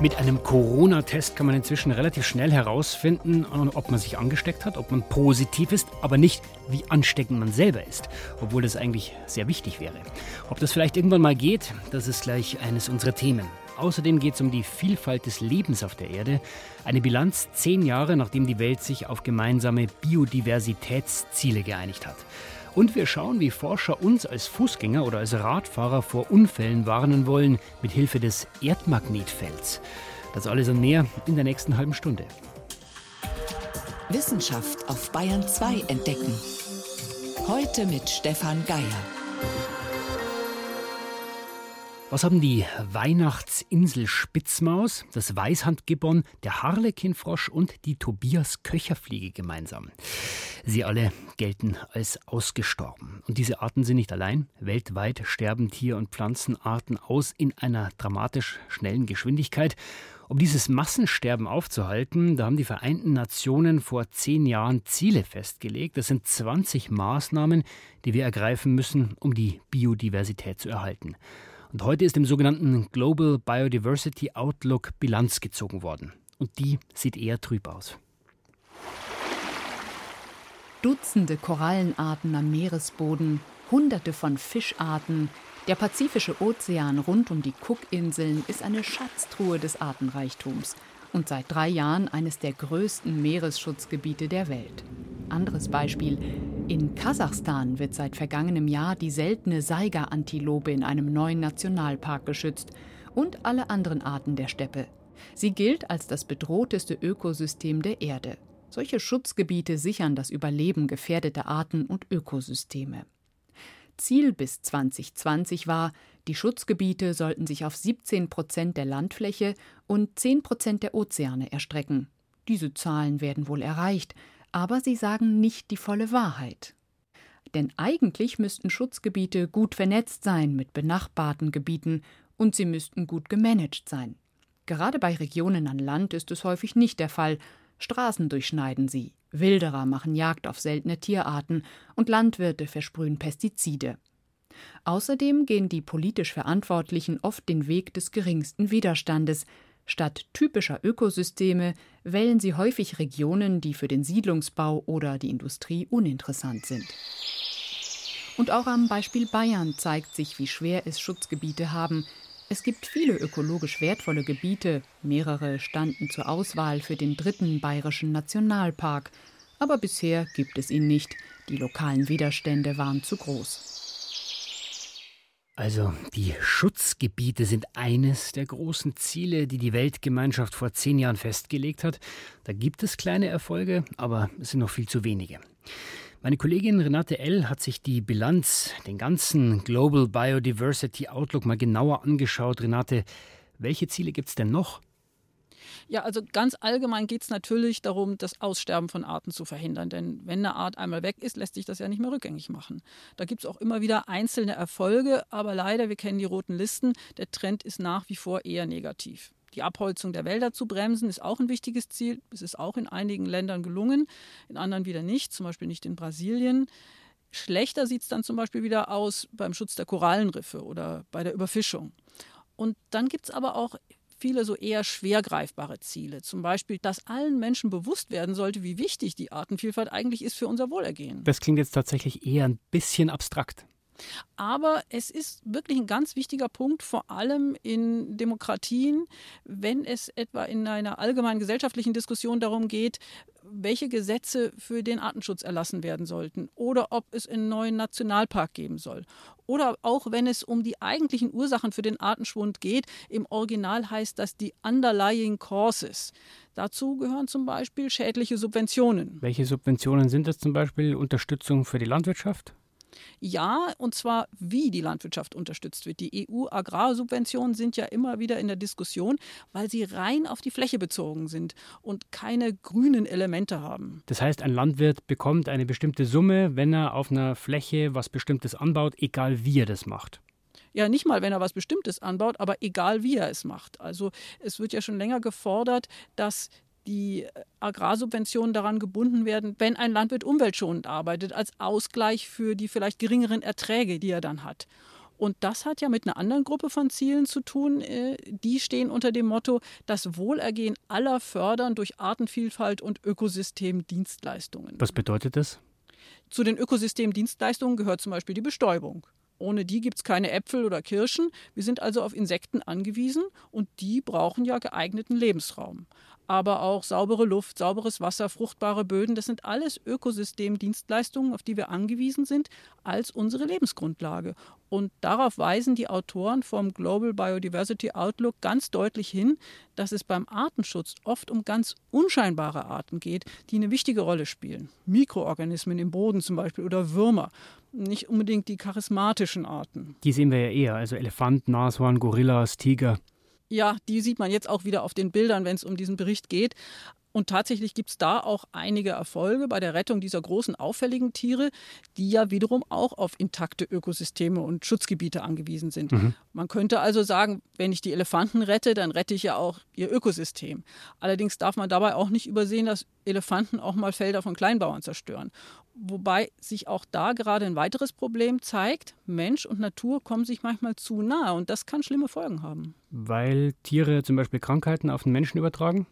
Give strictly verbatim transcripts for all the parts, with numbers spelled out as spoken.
Mit einem Corona-Test kann man inzwischen relativ schnell herausfinden, ob man sich angesteckt hat, ob man positiv ist, aber nicht, wie ansteckend man selber ist, obwohl das eigentlich sehr wichtig wäre. Ob das vielleicht irgendwann mal geht, das ist gleich eines unserer Themen. Außerdem geht es um die Vielfalt des Lebens auf der Erde. Eine Bilanz zehn Jahre, nachdem die Welt sich auf gemeinsame Biodiversitätsziele geeinigt hat. Und wir schauen, wie Forscher uns als Fußgänger oder als Radfahrer vor Unfällen warnen wollen, mit Hilfe des Erdmagnetfelds. Das alles und mehr in der nächsten halben Stunde. Wissenschaft auf Bayern zwei entdecken. Heute mit Stefan Geier. Was haben die Weihnachtsinsel-Spitzmaus, das Weißhandgibbon, der Harlekinfrosch und die Tobias-Köcherfliege gemeinsam? Sie alle gelten als ausgestorben. Und diese Arten sind nicht allein. Weltweit sterben Tier- und Pflanzenarten aus in einer dramatisch schnellen Geschwindigkeit. Um dieses Massensterben aufzuhalten, da haben die Vereinten Nationen vor zehn Jahren Ziele festgelegt. Das sind zwanzig Maßnahmen, die wir ergreifen müssen, um die Biodiversität zu erhalten. Und heute ist im sogenannten Global Biodiversity Outlook Bilanz gezogen worden. Und die sieht eher trüb aus. Dutzende Korallenarten am Meeresboden, Hunderte von Fischarten. Der Pazifische Ozean rund um die Cookinseln ist eine Schatztruhe des Artenreichtums und seit drei Jahren eines der größten Meeresschutzgebiete der Welt. Anderes Beispiel: In Kasachstan wird seit vergangenem Jahr die seltene Saiga-Antilope in einem neuen Nationalpark geschützt und alle anderen Arten der Steppe. Sie gilt als das bedrohteste Ökosystem der Erde. Solche Schutzgebiete sichern das Überleben gefährdeter Arten und Ökosysteme. Ziel bis zwanzig zwanzig war, die Schutzgebiete sollten sich auf siebzehn Prozent der Landfläche und zehn Prozent der Ozeane erstrecken. Diese Zahlen werden wohl erreicht, aber sie sagen nicht die volle Wahrheit. Denn eigentlich müssten Schutzgebiete gut vernetzt sein mit benachbarten Gebieten und sie müssten gut gemanagt sein. Gerade bei Regionen an Land ist es häufig nicht der Fall. Straßen durchschneiden sie, Wilderer machen Jagd auf seltene Tierarten und Landwirte versprühen Pestizide. Außerdem gehen die politisch Verantwortlichen oft den Weg des geringsten Widerstandes. Statt typischer Ökosysteme wählen sie häufig Regionen, die für den Siedlungsbau oder die Industrie uninteressant sind. Und auch am Beispiel Bayern zeigt sich, wie schwer es Schutzgebiete haben. Es gibt viele ökologisch wertvolle Gebiete. Mehrere standen zur Auswahl für den dritten bayerischen Nationalpark. Aber bisher gibt es ihn nicht. Die lokalen Widerstände waren zu groß. Also die Schutzgebiete sind eines der großen Ziele, die die Weltgemeinschaft vor zehn Jahren festgelegt hat. Da gibt es kleine Erfolge, aber es sind noch viel zu wenige. Meine Kollegin Renate L. hat sich die Bilanz, den ganzen Global Biodiversity Outlook mal genauer angeschaut. Renate, welche Ziele gibt es denn noch? Ja, also ganz allgemein geht es natürlich darum, das Aussterben von Arten zu verhindern. Denn wenn eine Art einmal weg ist, lässt sich das ja nicht mehr rückgängig machen. Da gibt es auch immer wieder einzelne Erfolge, aber leider, wir kennen die roten Listen, der Trend ist nach wie vor eher negativ. Die Abholzung der Wälder zu bremsen, ist auch ein wichtiges Ziel. Es ist auch in einigen Ländern gelungen, in anderen wieder nicht, zum Beispiel nicht in Brasilien. Schlechter sieht es dann zum Beispiel wieder aus beim Schutz der Korallenriffe oder bei der Überfischung. Und dann gibt es aber auch viele so eher schwer greifbare Ziele. Zum Beispiel, dass allen Menschen bewusst werden sollte, wie wichtig die Artenvielfalt eigentlich ist für unser Wohlergehen. Das klingt jetzt tatsächlich eher ein bisschen abstrakt. Aber es ist wirklich ein ganz wichtiger Punkt, vor allem in Demokratien, wenn es etwa in einer allgemeinen gesellschaftlichen Diskussion darum geht, welche Gesetze für den Artenschutz erlassen werden sollten oder ob es einen neuen Nationalpark geben soll. Oder auch wenn es um die eigentlichen Ursachen für den Artenschwund geht. Im Original heißt das die underlying causes. Dazu gehören zum Beispiel schädliche Subventionen. Welche Subventionen sind das zum Beispiel? Unterstützung für die Landwirtschaft? Ja, und zwar wie die Landwirtschaft unterstützt wird. Die E U-Agrarsubventionen sind ja immer wieder in der Diskussion, weil sie rein auf die Fläche bezogen sind und keine grünen Elemente haben. Das heißt, ein Landwirt bekommt eine bestimmte Summe, wenn er auf einer Fläche was Bestimmtes anbaut, egal wie er das macht. Ja, nicht mal, wenn er was Bestimmtes anbaut, aber egal wie er es macht. Also es wird ja schon länger gefordert, dass die Agrarsubventionen daran gebunden werden, wenn ein Landwirt umweltschonend arbeitet, als Ausgleich für die vielleicht geringeren Erträge, die er dann hat. Und das hat ja mit einer anderen Gruppe von Zielen zu tun. Die stehen unter dem Motto, das Wohlergehen aller fördern durch Artenvielfalt und Ökosystemdienstleistungen. Was bedeutet das? Zu den Ökosystemdienstleistungen gehört zum Beispiel die Bestäubung. Ohne die gibt es keine Äpfel oder Kirschen. Wir sind also auf Insekten angewiesen und die brauchen ja geeigneten Lebensraum. Aber auch saubere Luft, sauberes Wasser, fruchtbare Böden, das sind alles Ökosystemdienstleistungen, auf die wir angewiesen sind als unsere Lebensgrundlage. Und darauf weisen die Autoren vom Global Biodiversity Outlook ganz deutlich hin, dass es beim Artenschutz oft um ganz unscheinbare Arten geht, die eine wichtige Rolle spielen. Mikroorganismen im Boden zum Beispiel oder Würmer, nicht unbedingt die charismatischen Arten. Die sehen wir ja eher, also Elefant, Nashorn, Gorillas, Tiger. Ja, die sieht man jetzt auch wieder auf den Bildern, wenn es um diesen Bericht geht. Und tatsächlich gibt es da auch einige Erfolge bei der Rettung dieser großen, auffälligen Tiere, die ja wiederum auch auf intakte Ökosysteme und Schutzgebiete angewiesen sind. Mhm. Man könnte also sagen, wenn ich die Elefanten rette, dann rette ich ja auch ihr Ökosystem. Allerdings darf man dabei auch nicht übersehen, dass Elefanten auch mal Felder von Kleinbauern zerstören. Wobei sich auch da gerade ein weiteres Problem zeigt. Mensch und Natur kommen sich manchmal zu nahe und das kann schlimme Folgen haben. Weil Tiere zum Beispiel Krankheiten auf den Menschen übertragen?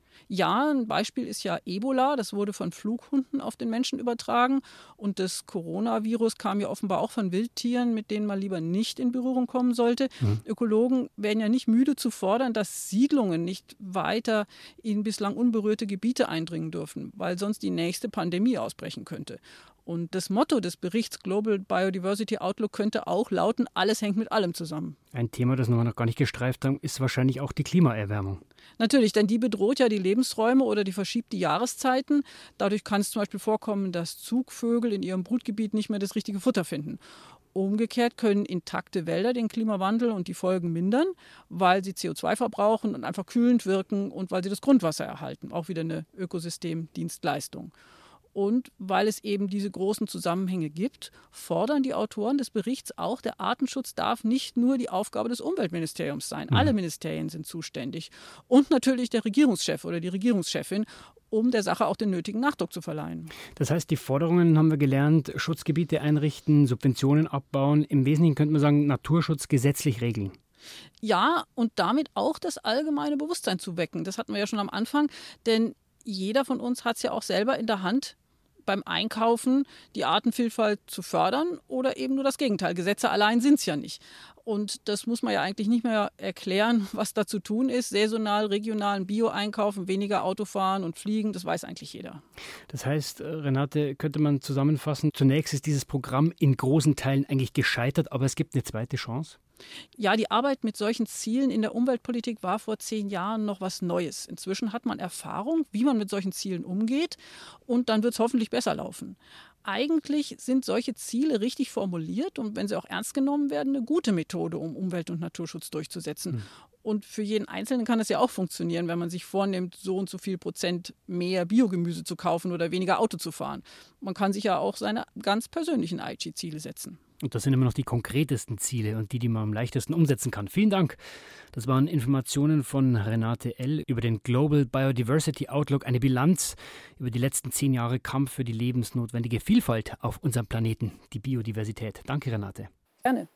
Ja, ein Beispiel ist ja Ebola. Das wurde von Flughunden auf den Menschen übertragen. Und das Coronavirus kam ja offenbar auch von Wildtieren, mit denen man lieber nicht in Berührung kommen sollte. Mhm. Ökologen werden ja nicht müde zu fordern, dass Siedlungen nicht weiter in bislang unberührte Gebiete eindringen dürfen, weil sonst die nächste Pandemie ausbrechen könnte. Und das Motto des Berichts Global Biodiversity Outlook könnte auch lauten, alles hängt mit allem zusammen. Ein Thema, das wir noch gar nicht gestreift haben, ist wahrscheinlich auch die Klimaerwärmung. Natürlich, denn die bedroht ja die Lebensräume oder die verschiebt die Jahreszeiten. Dadurch kann es zum Beispiel vorkommen, dass Zugvögel in ihrem Brutgebiet nicht mehr das richtige Futter finden. Umgekehrt können intakte Wälder den Klimawandel und die Folgen mindern, weil sie C O zwei verbrauchen und einfach kühlend wirken und weil sie das Grundwasser erhalten. Auch wieder eine Ökosystemdienstleistung. Und weil es eben diese großen Zusammenhänge gibt, fordern die Autoren des Berichts auch, der Artenschutz darf nicht nur die Aufgabe des Umweltministeriums sein. Mhm. Alle Ministerien sind zuständig. Und natürlich der Regierungschef oder die Regierungschefin, um der Sache auch den nötigen Nachdruck zu verleihen. Das heißt, die Forderungen haben wir gelernt, Schutzgebiete einrichten, Subventionen abbauen. Im Wesentlichen könnte man sagen, Naturschutz gesetzlich regeln. Ja, und damit auch das allgemeine Bewusstsein zu wecken. Das hatten wir ja schon am Anfang, denn jeder von uns hat es ja auch selber in der Hand, beim Einkaufen die Artenvielfalt zu fördern oder eben nur das Gegenteil. Gesetze allein sind es ja nicht. Und das muss man ja eigentlich nicht mehr erklären, was da zu tun ist. Saisonal, regional, Bio-Einkaufen, weniger Autofahren und Fliegen, das weiß eigentlich jeder. Das heißt, Renate, könnte man zusammenfassen, zunächst ist dieses Programm in großen Teilen eigentlich gescheitert, aber es gibt eine zweite Chance? Ja, die Arbeit mit solchen Zielen in der Umweltpolitik war vor zehn Jahren noch was Neues. Inzwischen hat man Erfahrung, wie man mit solchen Zielen umgeht und dann wird es hoffentlich besser laufen. Eigentlich sind solche Ziele richtig formuliert und wenn sie auch ernst genommen werden, eine gute Methode, um Umwelt- und Naturschutz durchzusetzen. Hm. Und für jeden Einzelnen kann das ja auch funktionieren, wenn man sich vornimmt, so und so viel Prozent mehr Biogemüse zu kaufen oder weniger Auto zu fahren. Man kann sich ja auch seine ganz persönlichen I G-Ziele setzen. Und das sind immer noch die konkretesten Ziele und die, die man am leichtesten umsetzen kann. Vielen Dank. Das waren Informationen von Renate L. über den Global Biodiversity Outlook, eine Bilanz über die letzten zehn Jahre Kampf für die lebensnotwendige Vielfalt auf unserem Planeten, die Biodiversität. Danke, Renate. Gerne.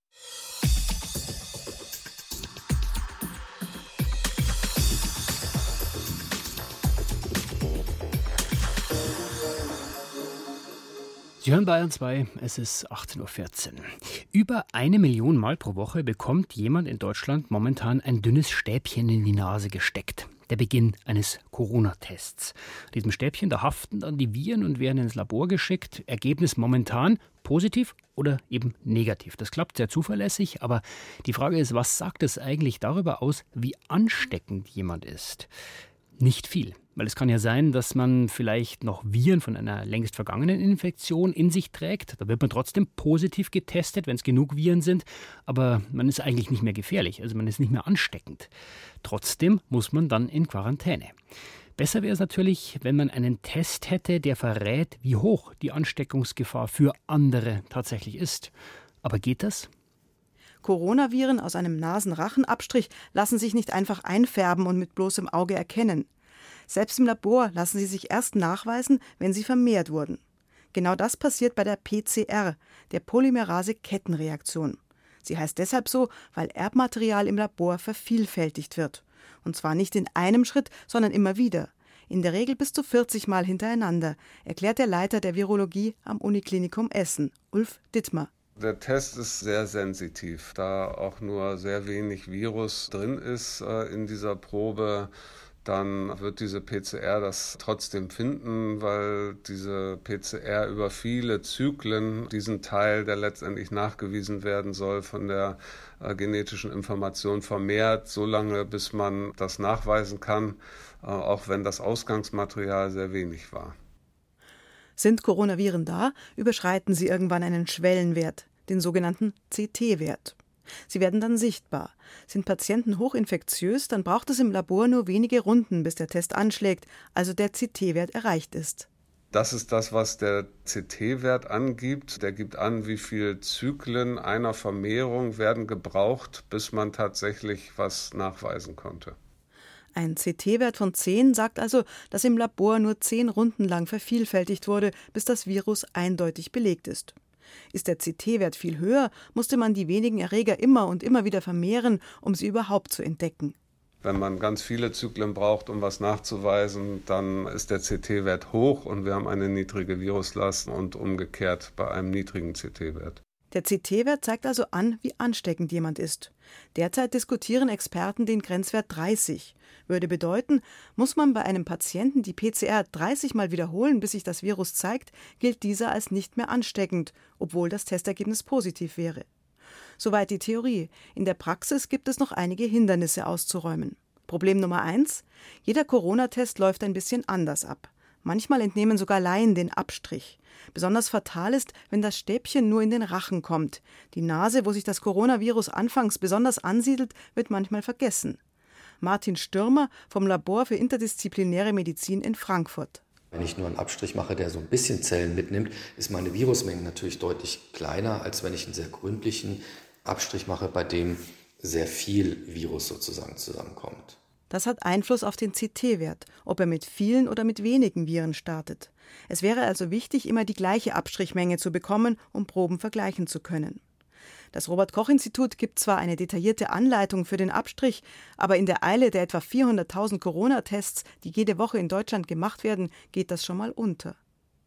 Sie hören Bayern zwei, es ist achtzehn Uhr vierzehn. Über eine Million Mal pro Woche bekommt jemand in Deutschland momentan ein dünnes Stäbchen in die Nase gesteckt. Der Beginn eines Corona-Tests. An diesem Stäbchen, da haften dann die Viren und werden ins Labor geschickt. Ergebnis momentan positiv oder eben negativ. Das klappt sehr zuverlässig, aber die Frage ist, was sagt es eigentlich darüber aus, wie ansteckend jemand ist? Nicht viel. Weil es kann ja sein, dass man vielleicht noch Viren von einer längst vergangenen Infektion in sich trägt. Da wird man trotzdem positiv getestet, wenn es genug Viren sind. Aber man ist eigentlich nicht mehr gefährlich, also man ist nicht mehr ansteckend. Trotzdem muss man dann in Quarantäne. Besser wäre es natürlich, wenn man einen Test hätte, der verrät, wie hoch die Ansteckungsgefahr für andere tatsächlich ist. Aber geht das? Coronaviren aus einem Nasenrachenabstrich lassen sich nicht einfach einfärben und mit bloßem Auge erkennen. Selbst im Labor lassen sie sich erst nachweisen, wenn sie vermehrt wurden. Genau das passiert bei der P C R, der Polymerase-Kettenreaktion. Sie heißt deshalb so, weil Erbmaterial im Labor vervielfältigt wird. Und zwar nicht in einem Schritt, sondern immer wieder. In der Regel bis zu vierzig Mal hintereinander, erklärt der Leiter der Virologie am Uniklinikum Essen, Ulf Dittmer. Der Test ist sehr sensitiv, da auch nur sehr wenig Virus drin ist äh, in dieser Probe. Dann wird diese P C R das trotzdem finden, weil diese P C R über viele Zyklen diesen Teil, der letztendlich nachgewiesen werden soll, von der äh, genetischen Information vermehrt, so lange, bis man das nachweisen kann, äh, auch wenn das Ausgangsmaterial sehr wenig war. Sind Coronaviren da, überschreiten sie irgendwann einen Schwellenwert, den sogenannten C T-Wert. Sie werden dann sichtbar. Sind Patienten hochinfektiös, dann braucht es im Labor nur wenige Runden, bis der Test anschlägt, also der C T-Wert erreicht ist. Das ist das, was der C T-Wert angibt. Der gibt an, wie viele Zyklen einer Vermehrung werden gebraucht, bis man tatsächlich was nachweisen konnte. Ein C T-Wert von zehn sagt also, dass im Labor nur zehn Runden lang vervielfältigt wurde, bis das Virus eindeutig belegt ist. Ist der C T-Wert viel höher, musste man die wenigen Erreger immer und immer wieder vermehren, um sie überhaupt zu entdecken. Wenn man ganz viele Zyklen braucht, um was nachzuweisen, dann ist der C T-Wert hoch und wir haben eine niedrige Viruslast und umgekehrt bei einem niedrigen C T-Wert. Der C T-Wert zeigt also an, wie ansteckend jemand ist. Derzeit diskutieren Experten den Grenzwert dreißig. Würde bedeuten, muss man bei einem Patienten die P C R dreißig Mal wiederholen, bis sich das Virus zeigt, gilt dieser als nicht mehr ansteckend, obwohl das Testergebnis positiv wäre. Soweit die Theorie. In der Praxis gibt es noch einige Hindernisse auszuräumen. Problem Nummer eins: Jeder Corona-Test läuft ein bisschen anders ab. Manchmal entnehmen sogar Laien den Abstrich. Besonders fatal ist, wenn das Stäbchen nur in den Rachen kommt. Die Nase, wo sich das Coronavirus anfangs besonders ansiedelt, wird manchmal vergessen. Martin Stürmer vom Labor für interdisziplinäre Medizin in Frankfurt. Wenn ich nur einen Abstrich mache, der so ein bisschen Zellen mitnimmt, ist meine Virusmenge natürlich deutlich kleiner, als wenn ich einen sehr gründlichen Abstrich mache, bei dem sehr viel Virus sozusagen zusammenkommt. Das hat Einfluss auf den C T-Wert, ob er mit vielen oder mit wenigen Viren startet. Es wäre also wichtig, immer die gleiche Abstrichmenge zu bekommen, um Proben vergleichen zu können. Das Robert-Koch-Institut gibt zwar eine detaillierte Anleitung für den Abstrich, aber in der Eile der etwa vierhunderttausend Corona-Tests, die jede Woche in Deutschland gemacht werden, geht das schon mal unter.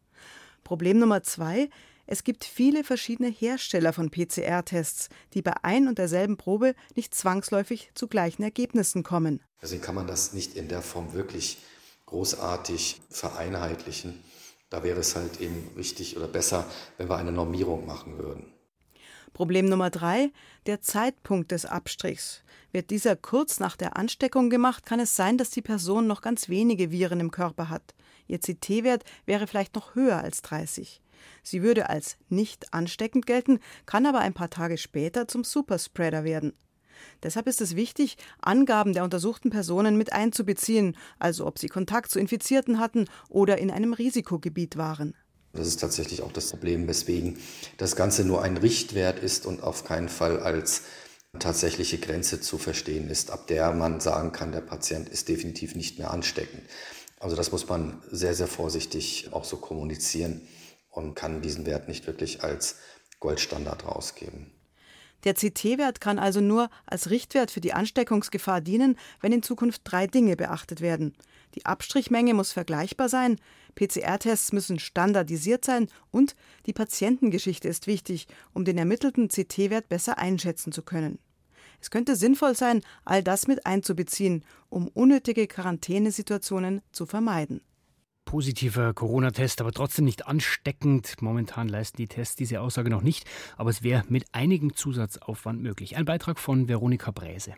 Problem Nummer zwei: Es gibt viele verschiedene Hersteller von P C R-Tests, die bei ein und derselben Probe nicht zwangsläufig zu gleichen Ergebnissen kommen. Deswegen kann man das nicht in der Form wirklich großartig vereinheitlichen. Da wäre es halt eben wichtig oder besser, wenn wir eine Normierung machen würden. Problem Nummer drei: Der Zeitpunkt des Abstrichs. Wird dieser kurz nach der Ansteckung gemacht, kann es sein, dass die Person noch ganz wenige Viren im Körper hat. Ihr C T-Wert wäre vielleicht noch höher als dreißig. Sie würde als nicht ansteckend gelten, kann aber ein paar Tage später zum Superspreader werden. Deshalb ist es wichtig, Angaben der untersuchten Personen mit einzubeziehen, also ob sie Kontakt zu Infizierten hatten oder in einem Risikogebiet waren. Das ist tatsächlich auch das Problem, weswegen das Ganze nur ein Richtwert ist und auf keinen Fall als tatsächliche Grenze zu verstehen ist, ab der man sagen kann, der Patient ist definitiv nicht mehr ansteckend. Also das muss man sehr, sehr vorsichtig auch so kommunizieren und kann diesen Wert nicht wirklich als Goldstandard rausgeben. Der C T-Wert kann also nur als Richtwert für die Ansteckungsgefahr dienen, wenn in Zukunft drei Dinge beachtet werden. Die Abstrichmenge muss vergleichbar sein, P C R-Tests müssen standardisiert sein und die Patientengeschichte ist wichtig, um den ermittelten C T-Wert besser einschätzen zu können. Es könnte sinnvoll sein, all das mit einzubeziehen, um unnötige Quarantänesituationen zu vermeiden. Positiver Corona-Test, aber trotzdem nicht ansteckend. Momentan leisten die Tests diese Aussage noch nicht, aber es wäre mit einigem Zusatzaufwand möglich. Ein Beitrag von Veronika Bräse.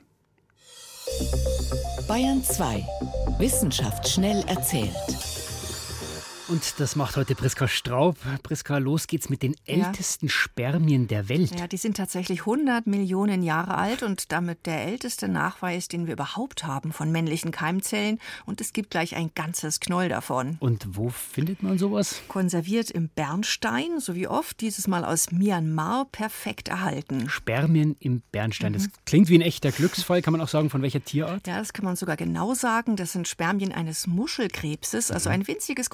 Bayern zwei. Wissenschaft schnell erzählt. Und das macht heute Priska Straub. Priska, los geht's mit den ältesten ja. Spermien der Welt. Ja, die sind tatsächlich hundert Millionen Jahre alt und damit der älteste Nachweis, den wir überhaupt haben von männlichen Keimzellen. Und es gibt gleich ein ganzes Knoll davon. Und wo findet man sowas? Konserviert im Bernstein, so wie oft, dieses Mal aus Myanmar, perfekt erhalten. Spermien im Bernstein. Das mhm. klingt wie ein echter Glücksfall. Kann man auch sagen, von welcher Tierart? Ja, das kann man sogar genau sagen. Das sind Spermien eines Muschelkrebses, also ein winziges Krustentier.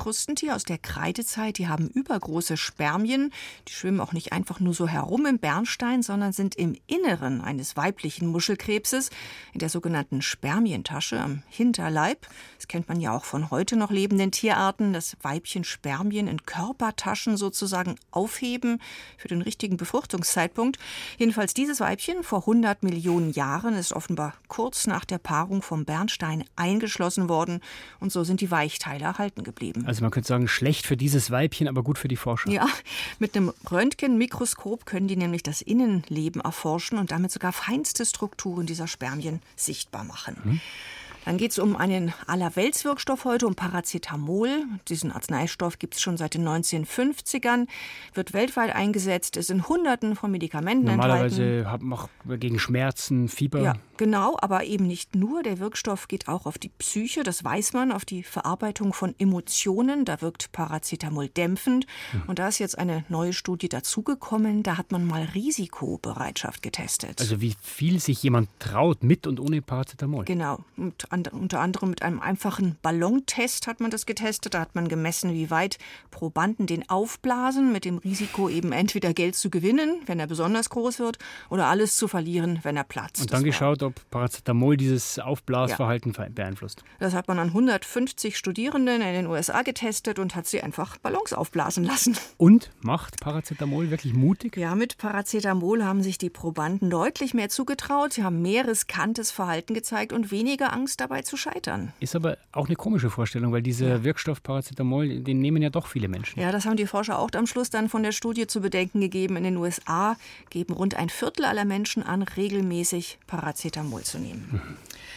Säugetier aus der Kreidezeit, die haben übergroße Spermien. Die schwimmen auch nicht einfach nur so herum im Bernstein, sondern sind im Inneren eines weiblichen Muschelkrebses, in der sogenannten Spermientasche am Hinterleib. Das kennt man ja auch von heute noch lebenden Tierarten, dass Weibchen Spermien in Körpertaschen sozusagen aufheben für den richtigen Befruchtungszeitpunkt. Jedenfalls dieses Weibchen vor hundert Millionen Jahren ist offenbar kurz nach der Paarung vom Bernstein eingeschlossen worden und so sind die Weichteile erhalten geblieben. Also man könnte sagen, schlecht für dieses Weibchen, aber gut für die Forscher. Ja, mit einem Röntgenmikroskop können die nämlich das Innenleben erforschen und damit sogar feinste Strukturen dieser Spermien sichtbar machen. Hm. Dann geht es um einen Allerweltswirkstoff heute, um Paracetamol. Diesen Arzneistoff gibt es schon seit den neunzehnhundertfünfzigern, wird weltweit eingesetzt, ist in Hunderten von Medikamenten Normalerweise enthalten. Normalerweise hat man gegen Schmerzen, Fieber. Ja, genau, aber eben nicht nur. Der Wirkstoff geht auch auf die Psyche, das weiß man, auf die Verarbeitung von Emotionen. Da wirkt Paracetamol dämpfend. Hm. Und da ist jetzt eine neue Studie dazugekommen. Da hat man mal Risikobereitschaft getestet. Also wie viel sich jemand traut mit und ohne Paracetamol. Genau. Und unter anderem mit einem einfachen Ballontest hat man das getestet. Da hat man gemessen, wie weit Probanden den aufblasen, mit dem Risiko eben entweder Geld zu gewinnen, wenn er besonders groß wird, oder alles zu verlieren, wenn er platzt. Und dann geschaut, ob Paracetamol dieses Aufblasverhalten ja. beeinflusst. Das hat man an hundertfünfzig Studierenden in den U S A getestet und hat sie einfach Ballons aufblasen lassen. Und macht Paracetamol wirklich mutig? Ja, mit Paracetamol haben sich die Probanden deutlich mehr zugetraut. Sie haben mehr riskantes Verhalten gezeigt und weniger Angst dabei zu scheitern. Ist aber auch eine komische Vorstellung, weil dieser ja. Wirkstoff Paracetamol, den nehmen ja doch viele Menschen. Ja, das haben die Forscher auch am Schluss dann von der Studie zu bedenken gegeben. In den U S A geben rund ein Viertel aller Menschen an, regelmäßig Paracetamol zu nehmen. Mhm.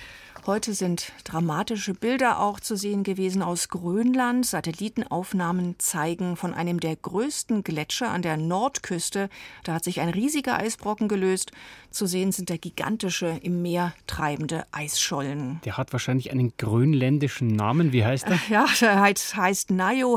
Heute sind dramatische Bilder auch zu sehen gewesen aus Grönland. Satellitenaufnahmen zeigen von einem der größten Gletscher an der Nordküste. Da hat sich ein riesiger Eisbrocken gelöst. Zu sehen sind da gigantische, im Meer treibende Eisschollen. Der hat wahrscheinlich einen grönländischen Namen. Wie heißt er? Ja, der heißt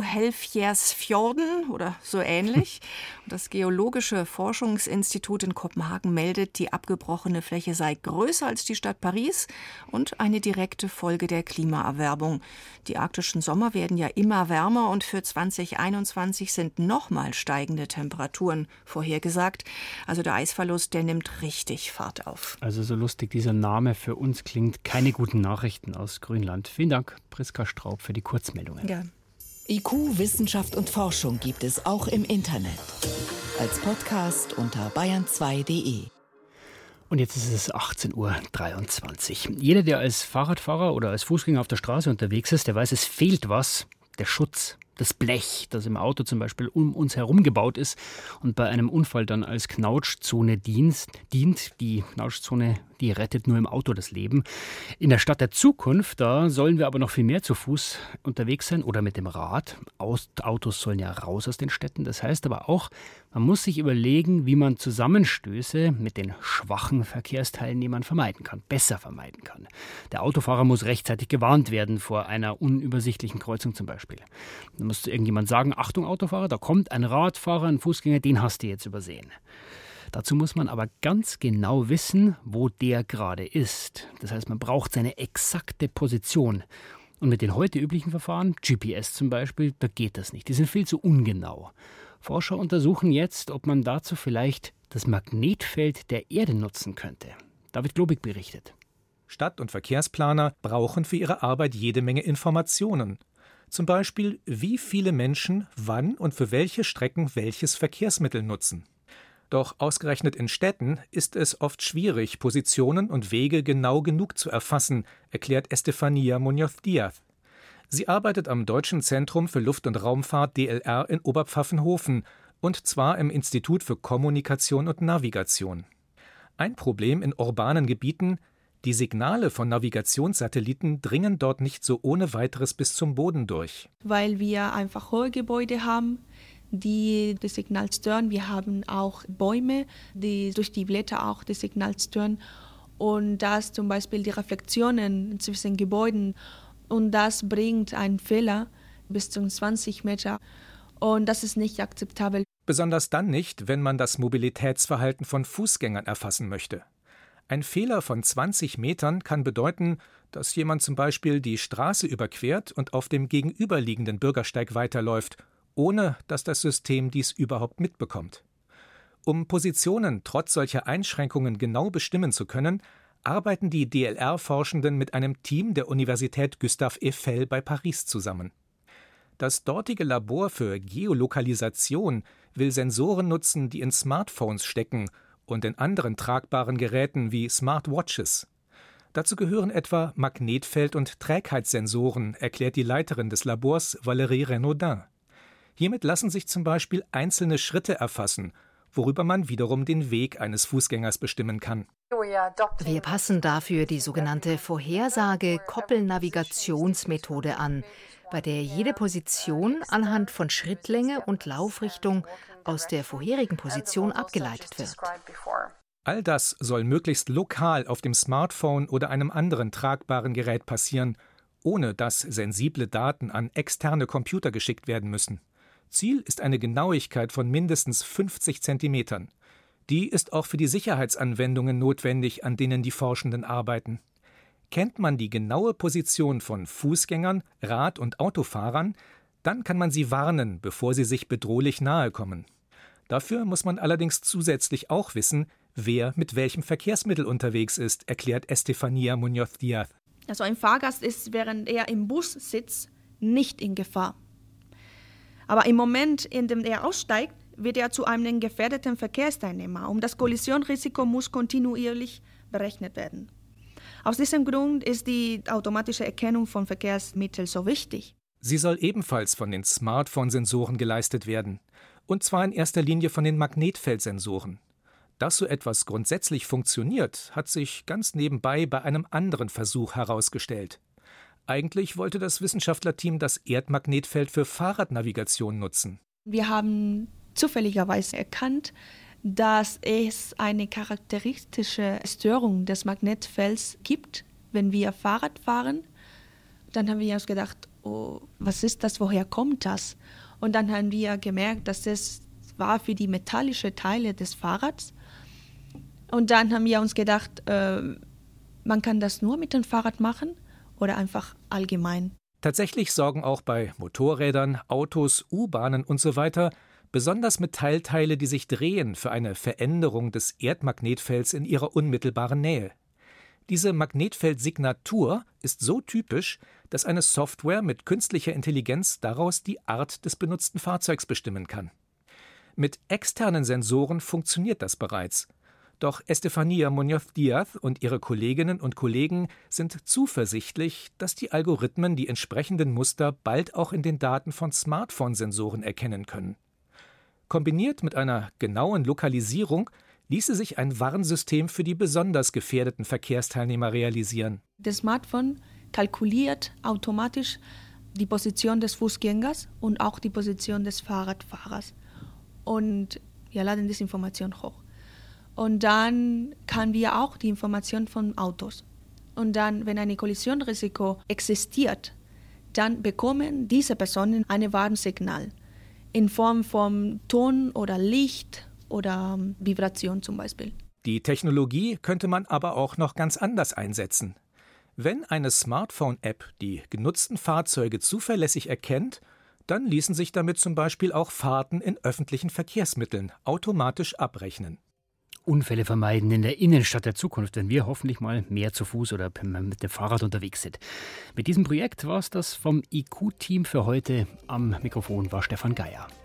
Najo-Helfjärsfjorden oder so ähnlich. Das Geologische Forschungsinstitut in Kopenhagen meldet, die abgebrochene Fläche sei größer als die Stadt Paris und eine direkte Folge der Klimaerwärmung. Die arktischen Sommer werden ja immer wärmer und für zwanzig einundzwanzig sind nochmal steigende Temperaturen vorhergesagt. Also der Eisverlust, der nimmt richtig Fahrt auf. Also so lustig dieser Name für uns klingt, keine guten Nachrichten aus Grönland. Vielen Dank, Priska Straub, für die Kurzmeldungen. Ja. I Q, Wissenschaft und Forschung gibt es auch im Internet. Als Podcast unter bayern zwei punkt de. Und jetzt ist es achtzehn Uhr dreiundzwanzig. Jeder, der als Fahrradfahrer oder als Fußgänger auf der Straße unterwegs ist, der weiß, es fehlt was. Der Schutz, das Blech, das im Auto zum Beispiel um uns herum gebaut ist und bei einem Unfall dann als Knautschzone dient. dient. Die Knautschzone, die rettet nur im Auto das Leben. In der Stadt der Zukunft, da sollen wir aber noch viel mehr zu Fuß unterwegs sein oder mit dem Rad. Autos sollen ja raus aus den Städten. Das heißt aber auch, man muss sich überlegen, wie man Zusammenstöße mit den schwachen Verkehrsteilnehmern vermeiden kann, besser vermeiden kann. Der Autofahrer muss rechtzeitig gewarnt werden vor einer unübersichtlichen Kreuzung zum Beispiel. Da muss irgendjemand sagen, Achtung Autofahrer, da kommt ein Radfahrer, ein Fußgänger, den hast du jetzt übersehen. Dazu muss man aber ganz genau wissen, wo der gerade ist. Das heißt, man braucht seine exakte Position. Und mit den heute üblichen Verfahren, G P S zum Beispiel, da geht das nicht. Die sind viel zu ungenau. Forscher untersuchen jetzt, ob man dazu vielleicht das Magnetfeld der Erde nutzen könnte. David Globig berichtet. Stadt- und Verkehrsplaner brauchen für ihre Arbeit jede Menge Informationen. Zum Beispiel, wie viele Menschen wann und für welche Strecken welches Verkehrsmittel nutzen. Doch ausgerechnet in Städten ist es oft schwierig, Positionen und Wege genau genug zu erfassen, erklärt Estefania Muñoz-Díaz. Sie arbeitet am Deutschen Zentrum für Luft- und Raumfahrt D L R in Oberpfaffenhofen, und zwar im Institut für Kommunikation und Navigation. Ein Problem in urbanen Gebieten: die Signale von Navigationssatelliten dringen dort nicht so ohne weiteres bis zum Boden durch. Weil wir einfach hohe Gebäude haben, die das Signal stören. Wir haben auch Bäume, die durch die Blätter auch das Signal stören. Und das zum Beispiel die Reflexionen zwischen Gebäuden. Und das bringt einen Fehler bis zu zwanzig Meter. Und das ist nicht akzeptabel. Besonders dann nicht, wenn man das Mobilitätsverhalten von Fußgängern erfassen möchte. Ein Fehler von zwanzig Metern kann bedeuten, dass jemand zum Beispiel die Straße überquert und auf dem gegenüberliegenden Bürgersteig weiterläuft, ohne dass das System dies überhaupt mitbekommt. Um Positionen trotz solcher Einschränkungen genau bestimmen zu können, arbeiten die D L R-Forschenden mit einem Team der Universität Gustave Eiffel bei Paris zusammen. Das dortige Labor für Geolokalisation will Sensoren nutzen, die in Smartphones stecken und in anderen tragbaren Geräten wie Smartwatches. Dazu gehören etwa Magnetfeld- und Trägheitssensoren, erklärt die Leiterin des Labors Valérie Renaudin. Hiermit lassen sich zum Beispiel einzelne Schritte erfassen, worüber man wiederum den Weg eines Fußgängers bestimmen kann. Wir passen dafür die sogenannte Vorhersage-Koppelnavigationsmethode an, bei der jede Position anhand von Schrittlänge und Laufrichtung aus der vorherigen Position abgeleitet wird. All das soll möglichst lokal auf dem Smartphone oder einem anderen tragbaren Gerät passieren, ohne dass sensible Daten an externe Computer geschickt werden müssen. Ziel ist eine Genauigkeit von mindestens fünfzig Zentimetern. Die ist auch für die Sicherheitsanwendungen notwendig, an denen die Forschenden arbeiten. Kennt man die genaue Position von Fußgängern, Rad- und Autofahrern, dann kann man sie warnen, bevor sie sich bedrohlich nahe kommen. Dafür muss man allerdings zusätzlich auch wissen, wer mit welchem Verkehrsmittel unterwegs ist, erklärt Estefania Muñoz Díaz. Also ein Fahrgast ist, während er im Bus sitzt, nicht in Gefahr. Aber im Moment, in dem er aussteigt, wird er zu einem gefährdeten Verkehrsteilnehmer und das Kollisionsrisiko muss kontinuierlich berechnet werden. Aus diesem Grund ist die automatische Erkennung von Verkehrsmitteln so wichtig. Sie soll ebenfalls von den Smartphone-Sensoren geleistet werden. Und zwar in erster Linie von den Magnetfeldsensoren. Dass so etwas grundsätzlich funktioniert, hat sich ganz nebenbei bei einem anderen Versuch herausgestellt. Eigentlich wollte das Wissenschaftlerteam das Erdmagnetfeld für Fahrradnavigation nutzen. Wir haben zufälligerweise erkannt, dass es eine charakteristische Störung des Magnetfelds gibt, wenn wir Fahrrad fahren. Dann haben wir uns gedacht, oh, was ist das, woher kommt das? Und dann haben wir gemerkt, dass es war für die metallischen Teile des Fahrrads. Und dann haben wir uns gedacht, äh, man kann das nur mit dem Fahrrad machen oder einfach allgemein. Tatsächlich sorgen auch bei Motorrädern, Autos, U-Bahnen und so weiter besonders Metallteile, die sich drehen, für eine Veränderung des Erdmagnetfelds in ihrer unmittelbaren Nähe. Diese Magnetfeldsignatur ist so typisch, dass eine Software mit künstlicher Intelligenz daraus die Art des benutzten Fahrzeugs bestimmen kann. Mit externen Sensoren funktioniert das bereits. Doch Estefania Muñoz Díaz und ihre Kolleginnen und Kollegen sind zuversichtlich, dass die Algorithmen die entsprechenden Muster bald auch in den Daten von Smartphone-Sensoren erkennen können. Kombiniert mit einer genauen Lokalisierung ließe sich ein Warnsystem für die besonders gefährdeten Verkehrsteilnehmer realisieren. Das Smartphone kalkuliert automatisch die Position des Fußgängers und auch die Position des Fahrradfahrers. Und wir laden diese Information hoch. Und dann kann wir auch die Information von Autos. Und dann, wenn ein Kollisionsrisiko existiert, dann bekommen diese Personen ein Warnsignal in Form von Ton oder Licht oder Vibration zum Beispiel. Die Technologie könnte man aber auch noch ganz anders einsetzen. Wenn eine Smartphone-App die genutzten Fahrzeuge zuverlässig erkennt, dann ließen sich damit zum Beispiel auch Fahrten in öffentlichen Verkehrsmitteln automatisch abrechnen. Unfälle vermeiden in der Innenstadt der Zukunft, wenn wir hoffentlich mal mehr zu Fuß oder mit dem Fahrrad unterwegs sind. Mit diesem Projekt war es das vom I Q-Team für heute. Am Mikrofon war Stefan Geier.